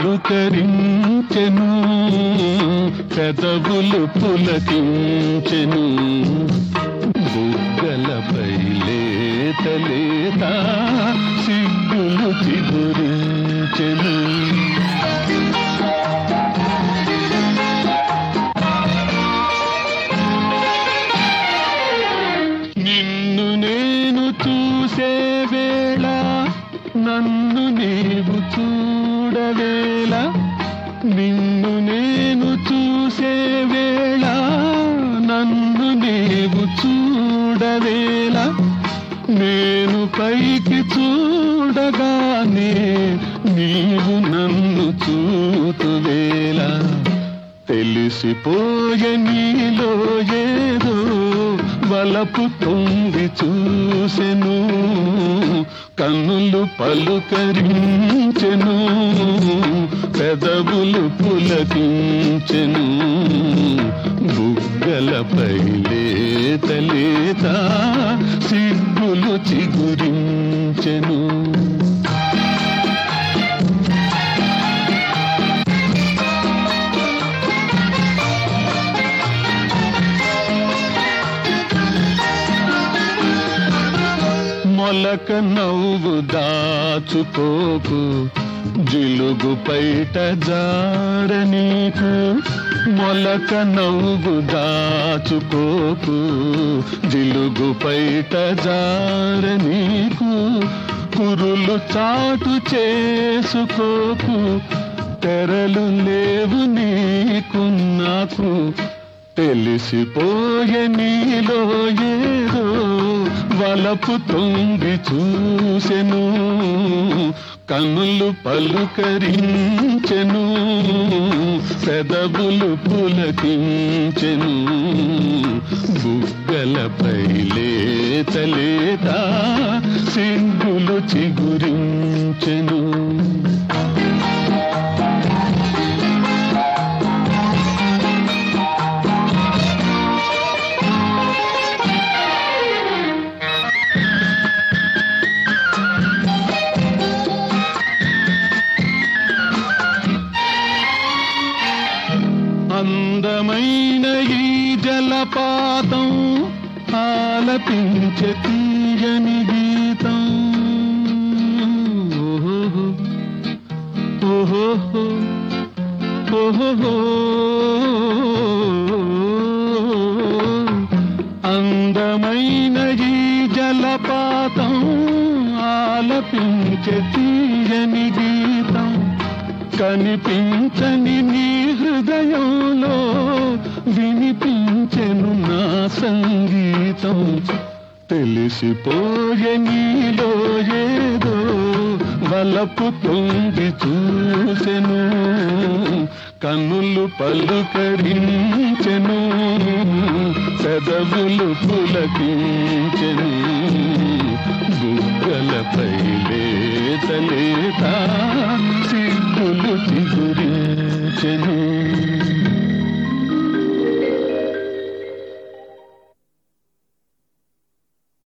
పలుకరించెను, పెదవులు పులకించెను, బుగ్గలపై లేత లేత సిగ్గులు చిగురించెను. నిన్ను నేను చూసే వేళ, నన్ను నీవు చూడవేళ, నిన్ను నేను చూసే వేళ, నన్ను నీవు చూడవేళ, నేను పైకి చూడగానే నీవు నన్ను చూతువేళ, తెలిసిపోయే నీలో ఏదో వలపు తొంగి చూసెను, కన్నులు పలుకరించెను, పెదవులు పులకించెను, బుగ్గలపై లేత లేత సిగ్గులు చిగురించెను. మొలక నవ్వు దాచుకోకు, జిలుగు పైట జార నీకు, మొలక నవ్వు దాచుకోకు, జిలుగు పైట జార నీకు, కురులు చాటు చేసుకోకు, తెరలు లేవు నీకు నాకు, తెలిసిపోయే నీలో ఏదో వలపు తొంగి చూసెను, కన్నులు పలుకరించెను, పెదవులు పులకించెను, బుగ్గలపై లేత లేత సిగ్గులు చిగురించెను. అందమైన ఈ జలపాతం ఆలపించే తీయని గీతం, ఓహో ఓహో ఓహో, అందమైన ఈ జలపాతం ఆలపించే తీయని గీతం, కనిపించని నీ హృదయంలో వినిపించెను నా సంగీతం, తెలిసిపోయే నీలో ఏదో వలపు తొంగి చూసెను, కన్నులు పలుకరించెను, పెదవులు పులకించెను, బుగ్గలపై లేత లేత సిగ్గులు చిగురించెను.